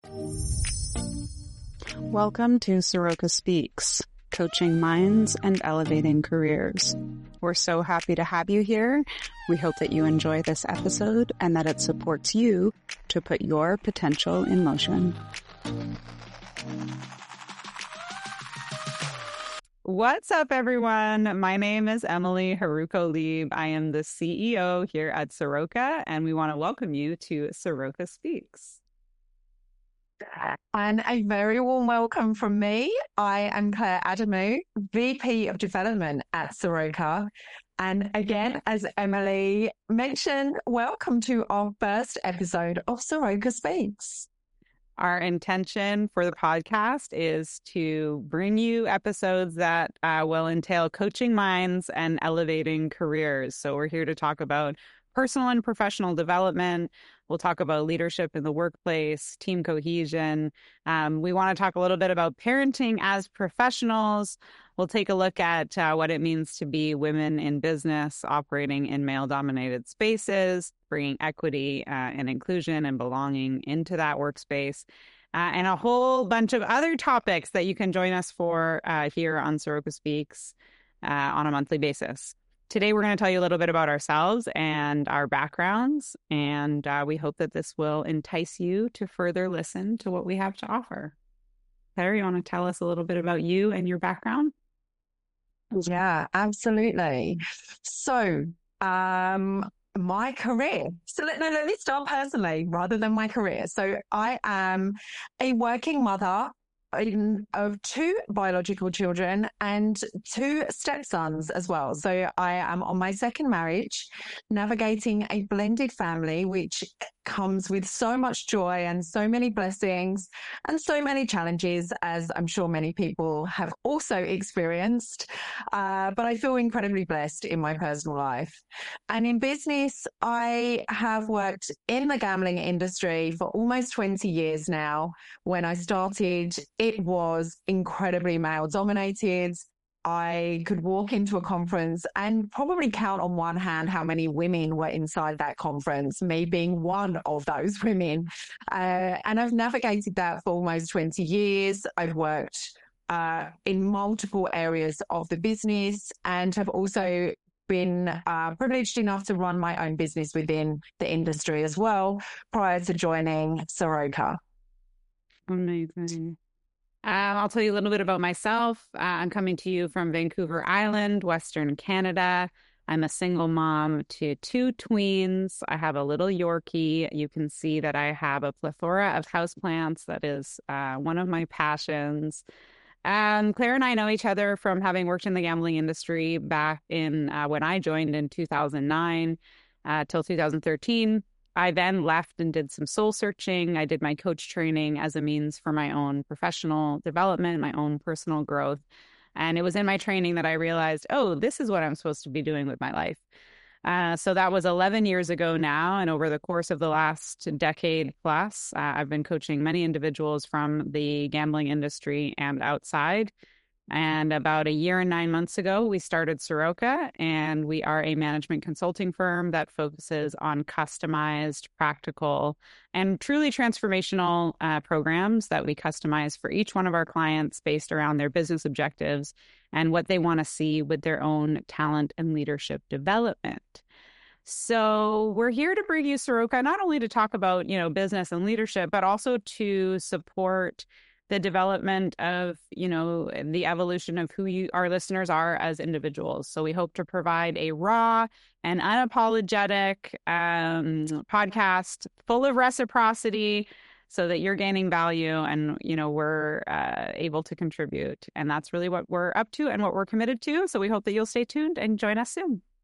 Welcome to Soroka Speaks, coaching minds and elevating careers. We're so happy to have you here. We hope that you enjoy this episode and that it supports you to put your potential in motion. What's up, everyone? My name is Emily Haruko Lieb. I am the CEO here at Soroka, and we want to welcome you to Soroka Speaks. And a very warm welcome from me. I am Claire Adamu, VP of Development at Soroka. And again, as Emily mentioned, welcome to our first episode of Soroka Speaks. Our intention for the podcast is to bring you episodes that will entail coaching minds and elevating careers. So we're here to talk about personal and professional development. We'll talk about leadership in the workplace, team cohesion. We want to talk a little bit about parenting as professionals. We'll take a look at what it means to be women in business, operating in male-dominated spaces, bringing equity and inclusion and belonging into that workspace, and a whole bunch of other topics that you can join us for here on Soroka Speaks on a monthly basis. Today, we're going to tell you a little bit about ourselves and our backgrounds, and we hope that this will entice you to further listen to what we have to offer. Claire, you want to tell us a little bit about you and your background? Yeah, absolutely. So, my career. So let me start personally rather than my career. So I am a working mother of two biological children and two stepsons as well. So I am on my second marriage, navigating a blended family, which comes with so much joy and so many blessings and so many challenges, as I'm sure many people have also experienced. But I feel incredibly blessed in my personal life. And in business, I have worked in the gambling industry for almost 20 years now. When I started, it was incredibly male dominated. I could walk into a conference and probably count on one hand how many women were inside that conference, me being one of those women. And I've navigated that for almost 20 years. I've worked in multiple areas of the business and have also been privileged enough to run my own business within the industry as well prior to joining Soroka. Amazing. I'll tell you a little bit about myself. I'm coming to you from Vancouver Island, Western Canada. I'm a single mom to two tweens. I have a little Yorkie. You can see that I have a plethora of houseplants. That is one of my passions. Claire and I know each other from having worked in the gambling industry back in when I joined in 2009 till 2013. I then left and did some soul searching. I did my coach training as a means for my own professional development, my own personal growth. And it was in my training that I realized, oh, this is what I'm supposed to be doing with my life. So that was 11 years ago now. And over the course of the last decade plus, I've been coaching many individuals from the gambling industry and outside. And about a year and 9 months ago, we started Soroka, and we are a management consulting firm that focuses on customized, practical, and truly transformational programs that we customize for each one of our clients based around their business objectives and what they want to see with their own talent and leadership development. So we're here to bring you Soroka, not only to talk about, business and leadership, but also to support the development of, the evolution of who our listeners are as individuals. So we hope to provide a raw and unapologetic podcast full of reciprocity so that you're gaining value and, we're able to contribute. And that's really what we're up to and what we're committed to. So we hope that you'll stay tuned and join us soon.